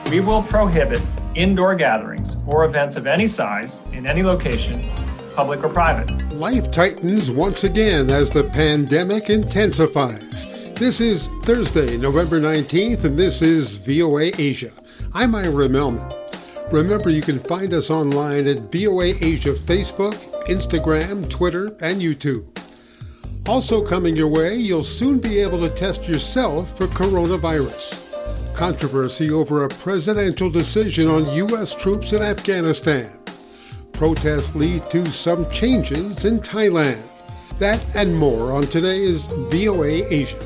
We will prohibit indoor gatherings or events of any size in any location, public or private. Life tightens once again as the pandemic intensifies. This is Thursday, November 19th, and this is VOA Asia. I'm Ira Melman. Remember, you can find us online at VOA Asia Facebook, Instagram, Twitter, and YouTube. Also coming your way, you'll soon be able to test yourself for coronavirus. Controversy over a presidential decision on U.S. troops in Afghanistan. Protests lead to some changes in Thailand. That and more on today's VOA Asia.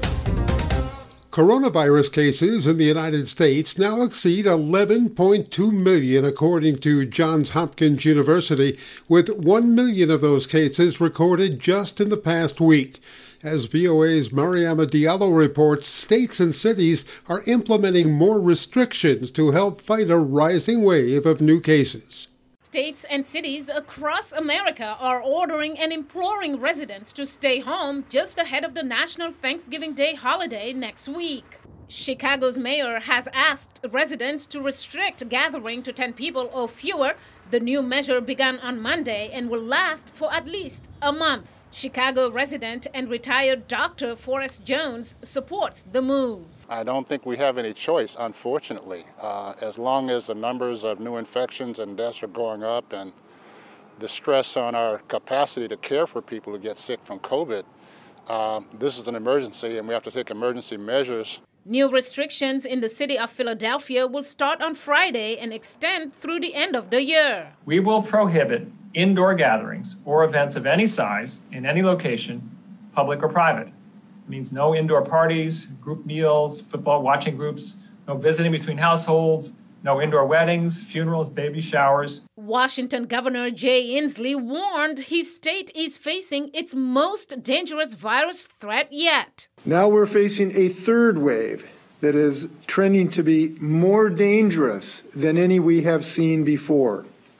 Coronavirus cases in the United States now exceed 11.2 million, according to Johns Hopkins University, with 1 million of those cases recorded just in the past week. As VOA's Mariama Diallo reports, states and cities are implementing more restrictions to help fight a rising wave of new cases. States and cities across America are ordering and imploring residents to stay home just ahead of the National Thanksgiving Day holiday next week. Chicago's mayor has asked residents to restrict gathering to 10 people or fewer. The new measure began on Monday and will last for at least a month. Chicago resident and retired Dr. Forrest Jones supports the move. I don't think we have any choice, unfortunately. As long as the numbers of new infections and deaths are going up and the stress on our capacity to care for people who get sick from COVID, this is an emergency and we have to take emergency measures. New restrictions in the city of Philadelphia will start on Friday and extend through the end of the year. We will prohibit indoor gatherings or events of any size in any location, public or private. It means no indoor parties, group meals, football watching groups, no visiting between households, no indoor weddings, funerals, baby showers. Washington Governor Jay Inslee warned his state is facing its most dangerous virus threat yet. Now we're facing a third wave that is trending to be more dangerous than any we have seen before.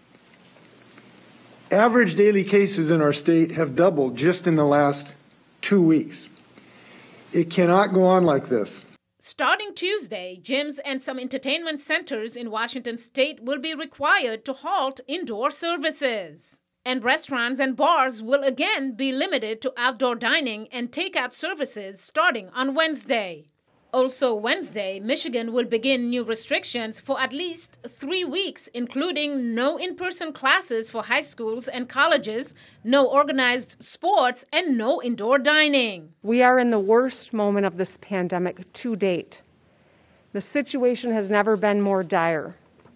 Average daily cases in our state have doubled just in the last 2 weeks. It cannot go on like this. Starting Tuesday, gyms and some entertainment centers in Washington state will be required to halt indoor services. And restaurants and bars will again be limited to outdoor dining and takeout services starting on Wednesday. Also Wednesday, Michigan will begin new restrictions for at least 3 weeks, including no in-person classes for high schools and colleges, no organized sports, and no indoor dining. We are in the worst moment of this pandemic to date. The situation has never been more dire.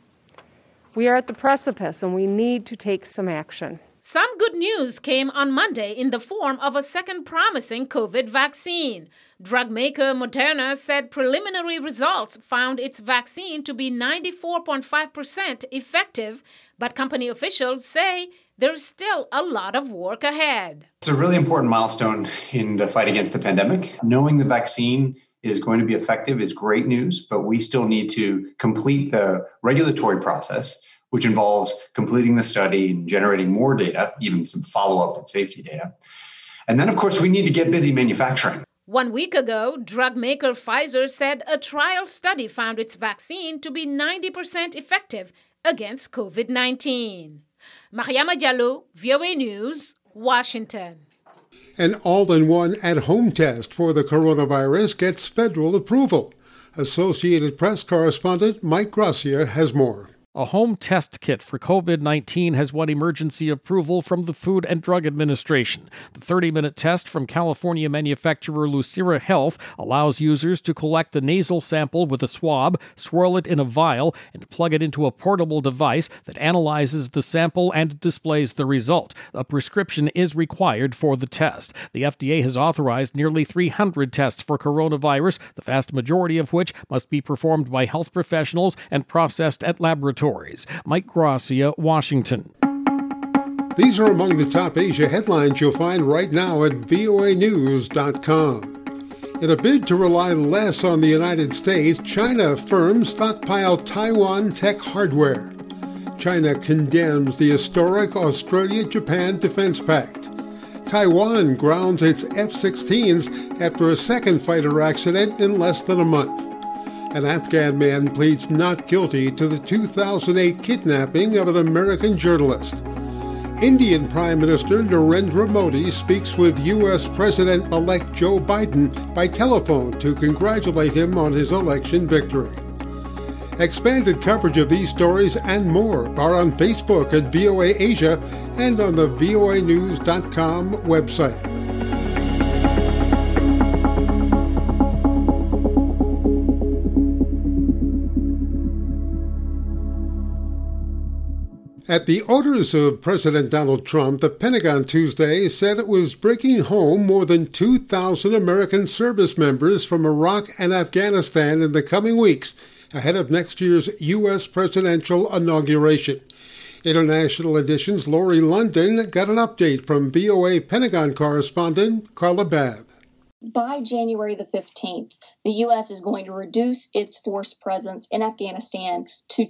We are at the precipice and we need to take some action. Some good news came on Monday in the form of a second promising COVID vaccine. Drug maker Moderna said preliminary results found its vaccine to be 94.5% effective, but company officials say there's still a lot of work ahead. It's a really important milestone in the fight against the pandemic. Knowing the vaccine is going to be effective is great news, but we still need to complete the regulatory process, which involves completing the study and generating more data, even some follow-up and safety data. And then, of course, we need to get busy manufacturing. 1 week ago, drug maker Pfizer said a trial study found its vaccine to be 90% effective against COVID-19. Mariama Diallo, VOA News, Washington. An all-in-one at-home test for the coronavirus gets federal approval. Associated Press correspondent Mike Gracia has more. A home test kit for COVID-19 has won emergency approval from the Food and Drug Administration. The 30-minute test from California manufacturer Lucira Health allows users to collect a nasal sample with a swab, swirl it in a vial, and plug it into a portable device that analyzes the sample and displays the result. A prescription is required for the test. The FDA has authorized nearly 300 tests for coronavirus, the vast majority of which must be performed by health professionals and processed at laboratories. Mike Gracia, Washington. These are among the top Asia headlines you'll find right now at voanews.com. In a bid to rely less on the United States, China firms stockpile Taiwan tech hardware. China condemns the historic Australia-Japan Defense Pact. Taiwan grounds its F-16s after a second fighter accident in less than a month. An Afghan man pleads not guilty to the 2008 kidnapping of an American journalist. Indian Prime Minister Narendra Modi speaks with U.S. President-elect Joe Biden by telephone to congratulate him on his election victory. Expanded coverage of these stories and more are on Facebook at VOA Asia and on the voanews.com website. At the orders of President Donald Trump, the Pentagon Tuesday said it was bringing home more than 2,000 American service members from Iraq and Afghanistan in the coming weeks, ahead of next year's U.S. presidential inauguration. International Edition's Lori London got an update from VOA Pentagon correspondent Carla Babb. By January the 15th, the U.S. is going to reduce its force presence in Afghanistan to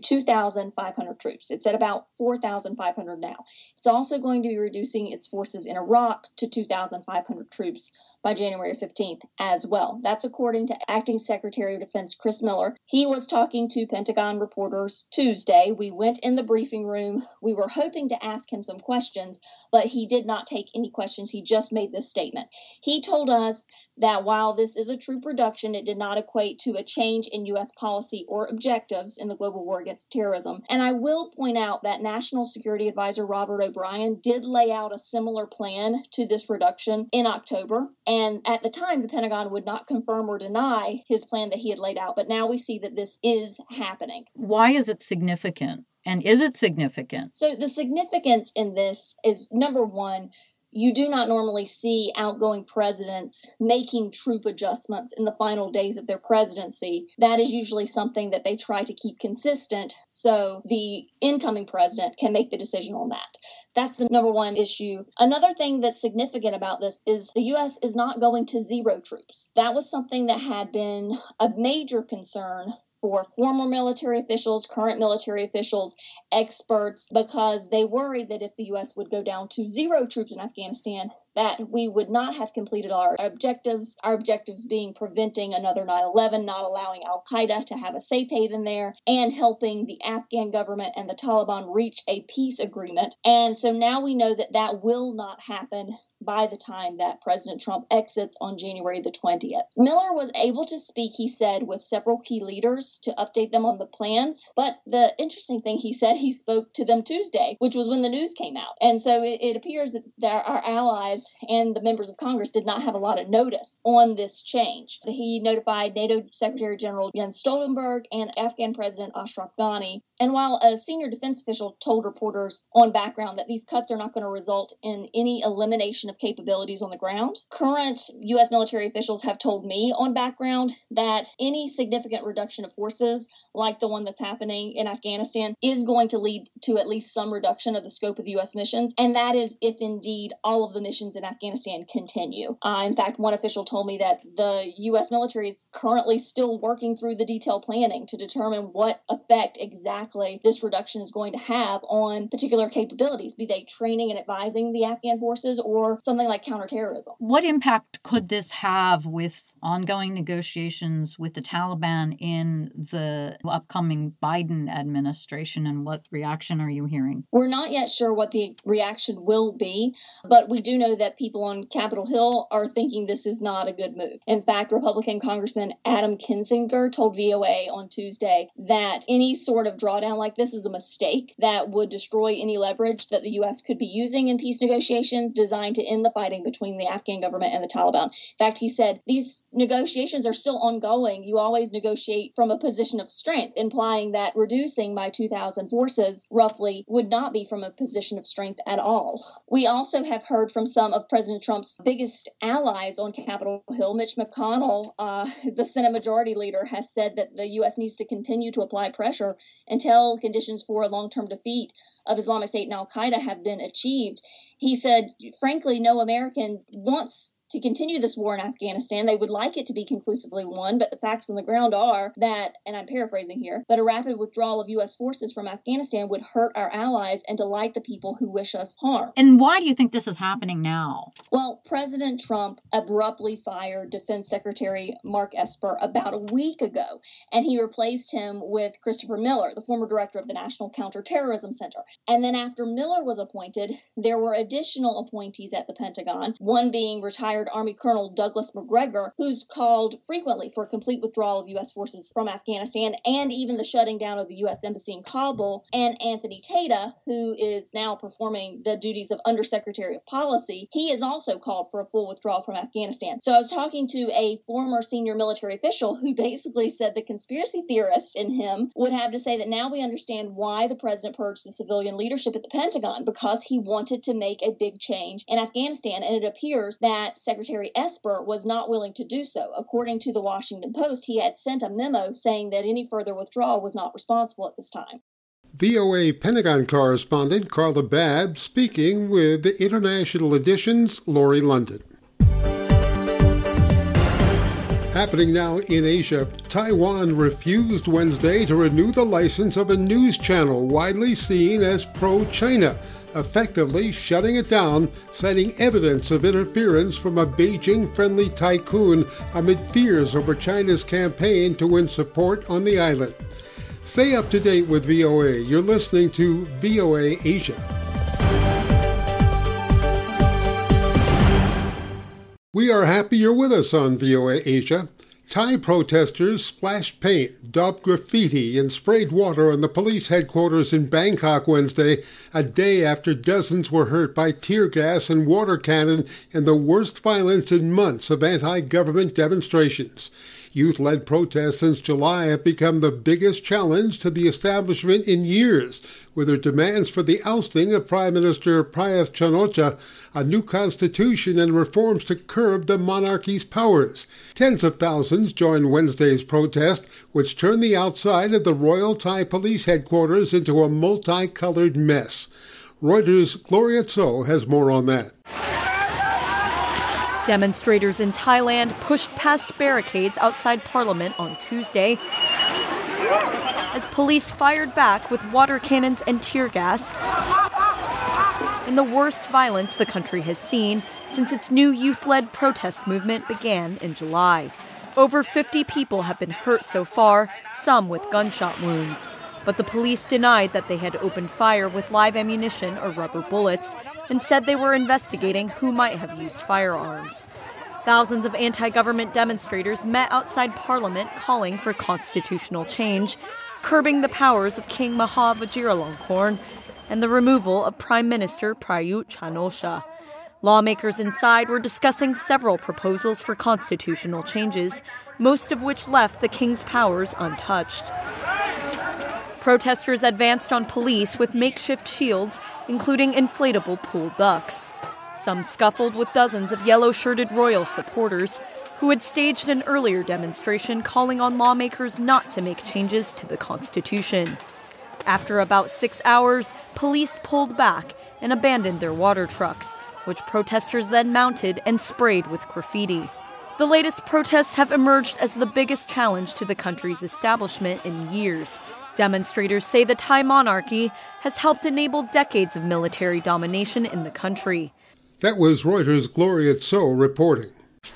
2,500 troops. It's at about 4,500 now. It's also going to be reducing its forces in Iraq to 2,500 troops by January 15th as well. That's according to Acting Secretary of Defense Chris Miller. He was talking to Pentagon reporters Tuesday. We went in the briefing room. We were hoping to ask him some questions, but he did not take any questions. He just made this statement. He told us that while this is a troop reduction, it did not equate to a change in U.S. policy or objectives in the global war against terrorism. And I will point out that National Security Advisor Robert O'Brien did lay out a similar plan to this reduction in October. And at the time, the Pentagon would not confirm or deny his plan that he had laid out. But now we see that this is happening. Why is it significant? And is it significant? So the significance in this is, number one, you do not normally see outgoing presidents making troop adjustments in the final days of their presidency. That is usually something that they try to keep consistent so the incoming president can make the decision on that. That's the number one issue. Another thing that's significant about this is the U.S. is not going to zero troops. That was something that had been a major concern for former military officials, current military officials, experts, because they worried that if the U.S. would go down to zero troops in Afghanistan, that we would not have completed our objectives being preventing another 9/11, not allowing al-Qaeda to have a safe haven there, and helping the Afghan government and the Taliban reach a peace agreement. And so now we know that that will not happen by the time that President Trump exits on January the 20th. Miller was able to speak, he said, with several key leaders to update them on the plans. But the interesting thing he said, he spoke to them Tuesday, which was when the news came out. And so it appears that our allies and the members of Congress did not have a lot of notice on this change. He notified NATO Secretary General Jens Stoltenberg and Afghan President Ashraf Ghani. And while a senior defense official told reporters on background that these cuts are not going to result in any elimination of capabilities on the ground, current U.S. military officials have told me on background that any significant reduction of forces, like the one that's happening in Afghanistan, is going to lead to at least some reduction of the scope of U.S. missions. And that is if indeed all of the missions in Afghanistan continue. In fact, one official told me that the U.S. military is currently still working through the detailed planning to determine what effect exactly this reduction is going to have on particular capabilities, be they training and advising the Afghan forces or something like counterterrorism. What impact could this have with ongoing negotiations with the Taliban in the upcoming Biden administration, and what reaction are you hearing? We're not yet sure what the reaction will be, but we do know that people on Capitol Hill are thinking this is not a good move. In fact, Republican Congressman Adam Kinzinger told VOA on Tuesday that any sort of drawdown like this is a mistake that would destroy any leverage that the U.S. could be using in peace negotiations designed to end the fighting between the Afghan government and the Taliban. In fact, he said these negotiations are still ongoing. You always negotiate from a position of strength, implying that reducing by 2,000 forces roughly would not be from a position of strength at all. We also have heard from some of President Trump's biggest allies on Capitol Hill. Mitch McConnell, the Senate Majority Leader, has said that the U.S. needs to continue to apply pressure until conditions for a long-term defeat of Islamic State and al-Qaeda have been achieved. He said, frankly, no American wants to continue this war in Afghanistan. They would like it to be conclusively won, but the facts on the ground are that, and I'm paraphrasing here, but a rapid withdrawal of U.S. forces from Afghanistan would hurt our allies and delight the people who wish us harm. And why do you think this is happening now? Well, President Trump abruptly fired Defense Secretary Mark Esper about a week ago, and he replaced him with Christopher Miller, the former director of the National Counterterrorism Center. And then after Miller was appointed, there were additional appointees at the Pentagon, one being retired Army Colonel Douglas McGregor, who's called frequently for a complete withdrawal of U.S. forces from Afghanistan and even the shutting down of the U.S. Embassy in Kabul, and Anthony Tata, who is now performing the duties of Undersecretary of Policy. He has also called for a full withdrawal from Afghanistan. So I was talking to a former senior military official who basically said the conspiracy theorist in him would have to say that now we understand why the president purged the civilian leadership at the Pentagon, because he wanted to make a big change in Afghanistan, and it appears that Secretary Esper was not willing to do so. According to the Washington Post, he had sent a memo saying that any further withdrawal was not responsible at this time. VOA Pentagon correspondent Carla Babb speaking with the International Edition's Lori London. Happening now in Asia, Taiwan refused Wednesday to renew the license of a news channel widely seen as pro-China, effectively shutting it down, citing evidence of interference from a Beijing-friendly tycoon amid fears over China's campaign to win support on the island. Stay up to date with VOA. You're listening to VOA Asia. We are happy you're with us on VOA Asia. Thai protesters splashed paint, daubed graffiti, and sprayed water on the police headquarters in Bangkok Wednesday, a day after dozens were hurt by tear gas and water cannon in the worst violence in months of anti-government demonstrations. Youth-led protests since July have become the biggest challenge to the establishment in years, with their demands for the ousting of Prime Minister Prayut Chan-o-cha, a new constitution, and reforms to curb the monarchy's powers. Tens of thousands joined Wednesday's protest, which turned the outside of the Royal Thai Police headquarters into a multicolored mess. Reuters' Gloria Tso has more on that. Demonstrators in Thailand pushed past barricades outside Parliament on Tuesday as police fired back with water cannons and tear gas in the worst violence the country has seen since its new youth-led protest movement began in July. Over 50 people have been hurt so far, some with gunshot wounds. But the police denied that they had opened fire with live ammunition or rubber bullets and said they were investigating who might have used firearms. Thousands of anti-government demonstrators met outside Parliament calling for constitutional change, curbing the powers of King Maha Vajiralongkorn, and the removal of Prime Minister Prayut Chan-o-cha. Lawmakers inside were discussing several proposals for constitutional changes, most of which left the king's powers untouched. Protesters advanced on police with makeshift shields, including inflatable pool ducks. Some scuffled with dozens of yellow-shirted royal supporters who had staged an earlier demonstration calling on lawmakers not to make changes to the Constitution. After about 6 hours, police pulled back and abandoned their water trucks, which protesters then mounted and sprayed with graffiti. The latest protests have emerged as the biggest challenge to the country's establishment in years. Demonstrators say the Thai monarchy has helped enable decades of military domination in the country. That was Reuters' Gloria Tso reporting.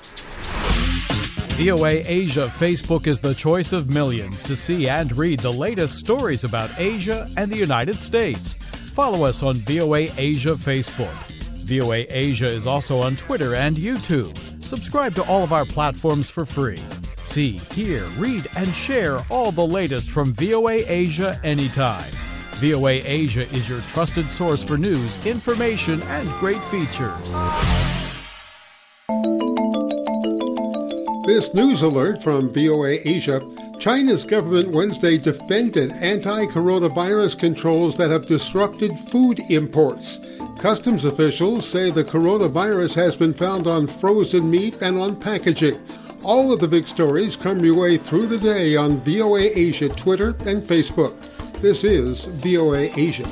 VOA Asia Facebook is the choice of millions to see and read the latest stories about Asia and the United States. Follow us on VOA Asia Facebook. VOA Asia is also on Twitter and YouTube. Subscribe to all of our platforms for free. See, hear, read, and share all the latest from VOA Asia anytime. VOA Asia is your trusted source for news, information, and great features. This news alert from VOA Asia. China's government Wednesday defended anti-coronavirus controls that have disrupted food imports. Customs officials say the coronavirus has been found on frozen meat and on packaging. All of the big stories come your way through the day on VOA Asia Twitter and Facebook. This is VOA Asia.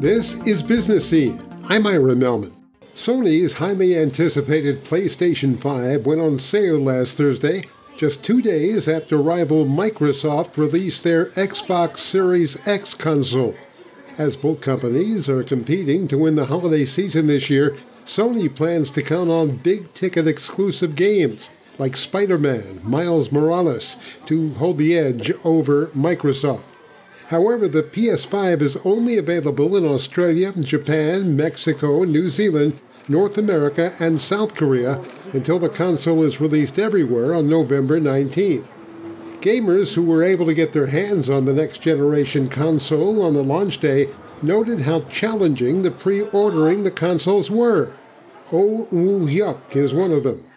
This is Business Scene. I'm Ira Melman. Sony's highly anticipated PlayStation 5 went on sale last Thursday, just 2 days after rival Microsoft released their Xbox Series X console. As both companies are competing to win the holiday season this year, Sony plans to count on big-ticket exclusive games like Spider-Man, Miles Morales to hold the edge over Microsoft. However, the PS5 is only available in Australia, Japan, Mexico, New Zealand, North America, and South Korea until the console is released everywhere on November 19th. Gamers who were able to get their hands on the next-generation console on the launch day noted how challenging the pre-ordering the consoles were. Oh Woo-hyuk is one of them.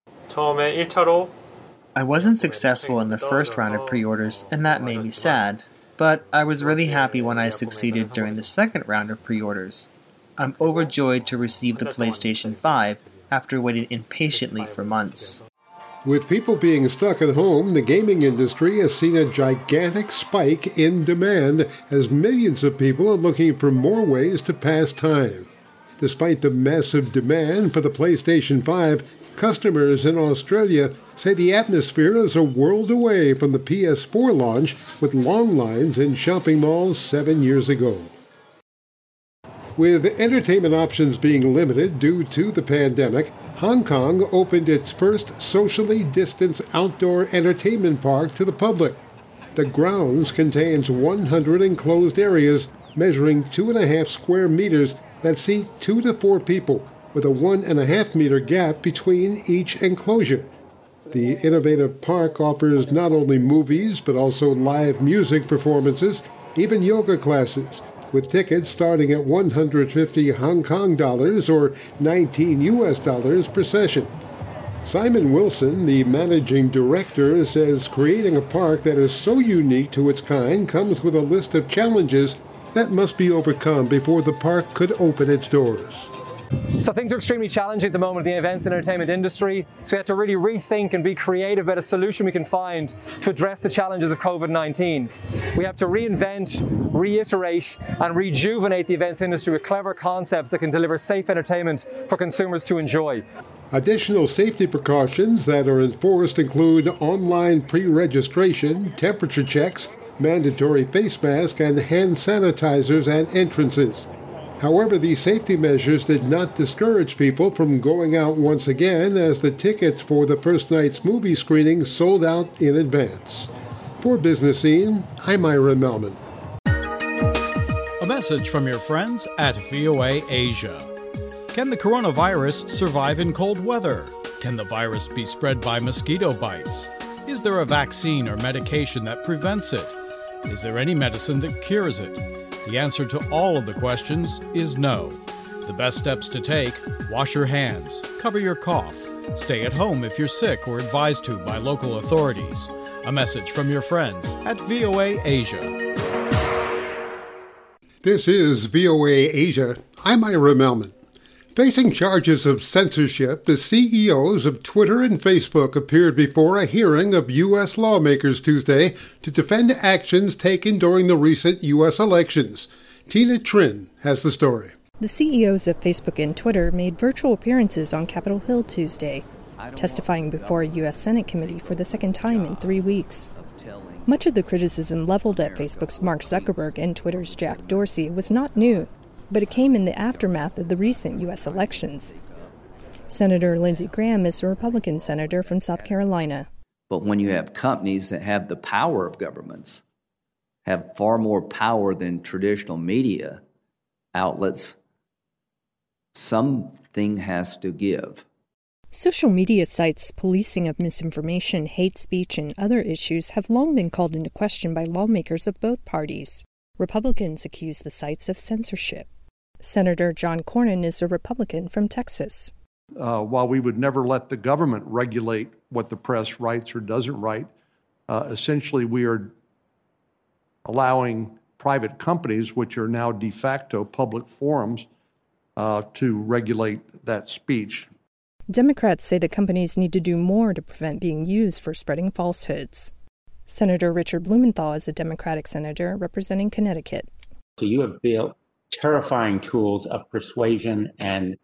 I wasn't successful in the first round of pre-orders, and that made me sad. But I was really happy when I succeeded during the second round of pre-orders. I'm overjoyed to receive the PlayStation 5 after waiting impatiently for months. With people being stuck at home, the gaming industry has seen a gigantic spike in demand as millions of people are looking for more ways to pass time. Despite the massive demand for the PlayStation 5, customers in Australia say the atmosphere is a world away from the PS4 launch with long lines in shopping malls 7 years ago. With entertainment options being limited due to the pandemic, Hong Kong opened its first socially distanced outdoor entertainment park to the public. The grounds contains 100 enclosed areas measuring 2.5 square meters that seat 2 to 4 people, with a 1.5 meter gap between each enclosure. The innovative park offers not only movies, but also live music performances, even yoga classes, with tickets starting at 150 Hong Kong dollars or $19 US per session. Simon Wilson, the managing director, says creating a park that is so unique to its kind comes with a list of challenges that must be overcome before the park could open its doors. So things are extremely challenging at the moment in the events and entertainment industry, so we have to really rethink and be creative about a solution we can find to address the challenges of COVID-19. We have to reinvent, reiterate and rejuvenate the events industry with clever concepts that can deliver safe entertainment for consumers to enjoy. Additional safety precautions that are enforced include online pre-registration, temperature checks, mandatory face masks and hand sanitizers at entrances. However, these safety measures did not discourage people from going out once again, as the tickets for the first night's movie screening sold out in advance. For Business Scene, I'm Ira Melman. A message from your friends at VOA Asia. Can the coronavirus survive in cold weather? Can the virus be spread by mosquito bites? Is there a vaccine or medication that prevents it? Is there any medicine that cures it? The answer to all of the questions is no. The best steps to take: wash your hands, cover your cough, stay at home if you're sick or advised to by local authorities. A message from your friends at VOA Asia. This is VOA Asia. I'm Ira Melman. Facing charges of censorship, the CEOs of Twitter and Facebook appeared before a hearing of U.S. lawmakers Tuesday to defend actions taken during the recent U.S. elections. Tina Trin has the story. The CEOs of Facebook and Twitter made virtual appearances on Capitol Hill Tuesday, testifying before a U.S. Senate committee for the second time in 3 weeks. Much of the criticism leveled at Facebook's Mark Zuckerberg and Twitter's Jack Dorsey was not new, but it came in the aftermath of the recent U.S. elections. Senator Lindsey Graham is a Republican senator from South Carolina. But when you have companies that have the power of governments, have far more power than traditional media outlets, something has to give. Social media sites' policing of misinformation, hate speech, and other issues have long been called into question by lawmakers of both parties. Republicans accuse the sites of censorship. Senator John Cornyn is a Republican from Texas. While we would never let the government regulate what the press writes or doesn't write, essentially we are allowing private companies, which are now de facto public forums, to regulate that speech. Democrats say the companies need to do more to prevent being used for spreading falsehoods. Senator Richard Blumenthal is a Democratic senator representing Connecticut. So you have built terrifying tools of persuasion and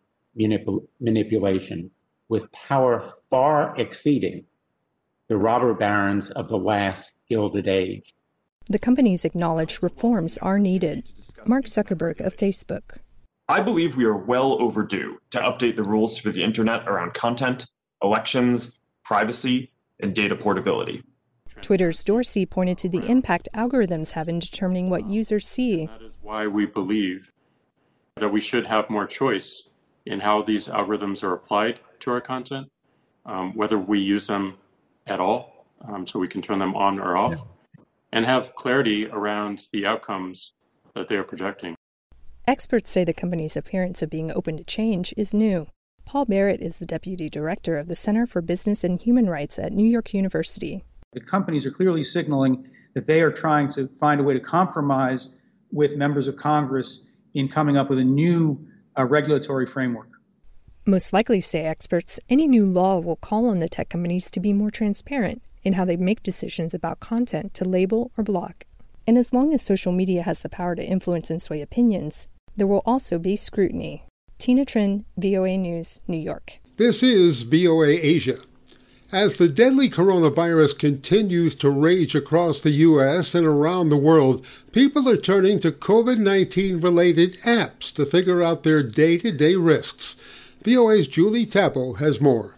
manipulation with power far exceeding the robber barons of the last Gilded Age. The companies acknowledge reforms are needed. Mark Zuckerberg of Facebook. I believe we are well overdue to update the rules for the internet around content, elections, privacy, and data portability. Twitter's Dorsey pointed to the impact algorithms have in determining what users see. That is why we believe that we should have more choice in how these algorithms are applied to our content, whether we use them at all, so we can turn them on or off, and have clarity around the outcomes that they are projecting. Experts say the company's appearance of being open to change is new. Paul Barrett is the deputy director of the Center for Business and Human Rights at New York University. The companies are clearly signaling that they are trying to find a way to compromise with members of Congress in coming up with a new regulatory framework. Most likely, say experts, any new law will call on the tech companies to be more transparent in how they make decisions about content to label or block. And as long as social media has the power to influence and sway opinions, there will also be scrutiny. Tina Trin, VOA News, New York. This is VOA Asia. As the deadly coronavirus continues to rage across the U.S. and around the world, people are turning to COVID-19 related apps to figure out their day-to-day risks. VOA's Julie Tabo has more.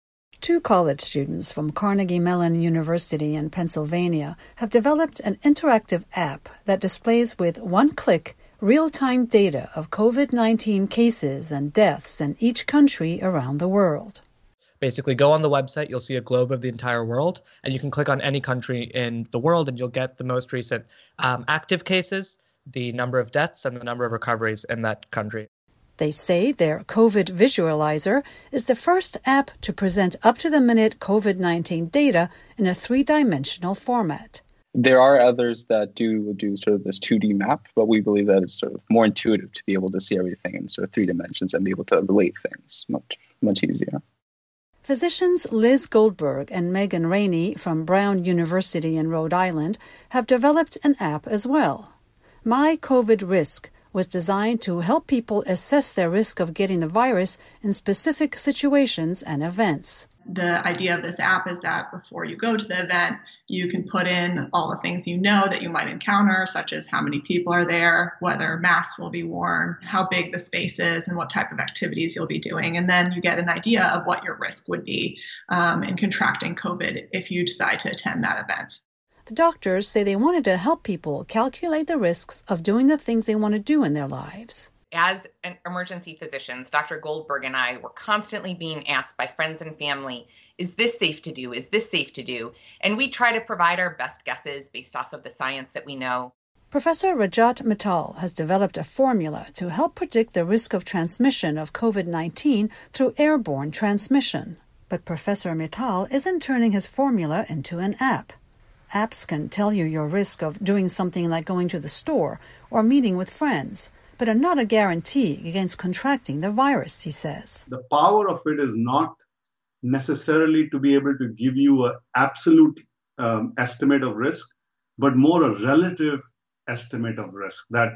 2 college students from Carnegie Mellon University in Pennsylvania have developed an interactive app that displays with one click real-time data of COVID-19 cases and deaths in each country around the world. Basically, go on the website, you'll see a globe of the entire world, and you can click on any country in the world, and you'll get the most recent active cases, the number of deaths, and the number of recoveries in that country. They say their COVID Visualizer is the first app to present up-to-the-minute COVID-19 data in a 3-dimensional format. There are others that do sort of this 2D map, but we believe that it's sort of more intuitive to be able to see everything in sort of 3 dimensions and be able to relate things much easier. Physicians Liz Goldberg and Megan Rainey from Brown University in Rhode Island have developed an app as well. My COVID Risk was designed to help people assess their risk of getting the virus in specific situations and events. The idea of this app is that before you go to the event, you can put in all the things you know that you might encounter, such as how many people are there, whether masks will be worn, how big the space is, and what type of activities you'll be doing. And then you get an idea of what your risk would be in contracting COVID if you decide to attend that event. The doctors say they wanted to help people calculate the risks of doing the things they want to do in their lives. As emergency physicians, Dr. Goldberg and I were constantly being asked by friends and family, is this safe to do? Is this safe to do? And we try to provide our best guesses based off of the science that we know. Professor Rajat Mittal has developed a formula to help predict the risk of transmission of COVID-19 through airborne transmission. But Professor Mittal isn't turning his formula into an app. Apps can tell you your risk of doing something like going to the store or meeting with friends, but are not a guarantee against contracting the virus, he says. The power of it is not necessarily to be able to give you an absolute estimate of risk, but more a relative estimate of risk. That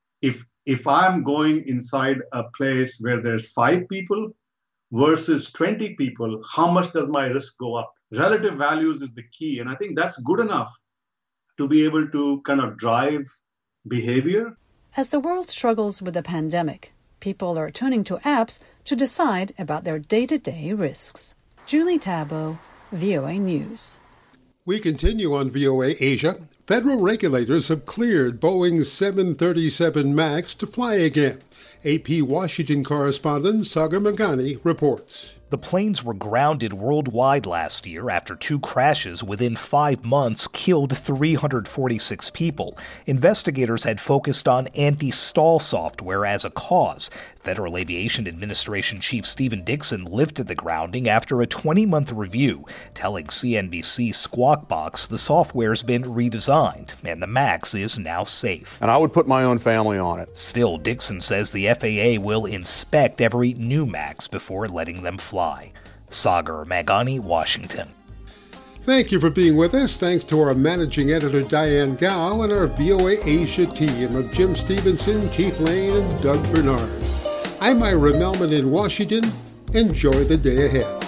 if I'm going inside a place where there's 5 people versus 20 people, how much does my risk go up? Relative values is the key, and I think that's good enough to be able to kind of drive behavior. As the world struggles with the pandemic, people are turning to apps to decide about their day-to-day risks. Julie Tabo, VOA News. We continue on VOA Asia. Federal regulators have cleared Boeing's 737 MAX to fly again. AP Washington correspondent Sagar Meghani reports. The planes were grounded worldwide last year after 2 crashes within 5 months killed 346 people. Investigators had focused on anti-stall software as a cause. Federal Aviation Administration Chief Stephen Dixon lifted the grounding after a 20-month review, telling CNBC Squawk Box the software's been redesigned and the MAX is now safe. And I would put my own family on it. Still, Dixon says the FAA will inspect every new MAX before letting them fly. Sagar Meghani, Washington. Thank you for being with us. Thanks to our managing editor, Diane Gao, and our VOA Asia team of Jim Stevenson, Keith Lane, and Doug Bernard. I'm Ira Melman in Washington. Enjoy the day ahead.